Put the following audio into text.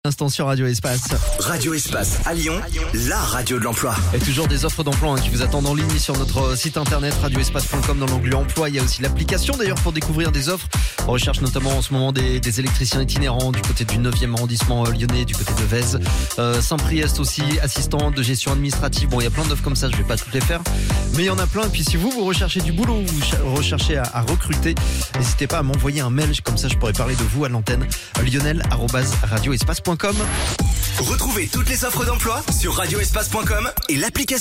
Instant sur Radio Espace. Radio Espace à Lyon, la radio de l'emploi. Et toujours des offres d'emploi qui vous attendent en ligne sur notre site internet radioespace.com dans l'onglet emploi. Il y a aussi l'application d'ailleurs pour découvrir des offres. On recherche notamment en ce moment des électriciens itinérants du côté du 9e arrondissement lyonnais, du côté de Vèze. Saint-Priest aussi, assistant de gestion administrative. Bon, il y a plein d'offres comme ça, je vais pas toutes les faire. Mais il y en a plein. Et puis si vous recherchez du boulot ou vous recherchez à recruter, n'hésitez pas à m'envoyer un mail. Comme ça, je pourrais parler de vous à l'antenne. lionel@radioespace.com. Retrouvez toutes les offres d'emploi sur radioespace.com et l'application.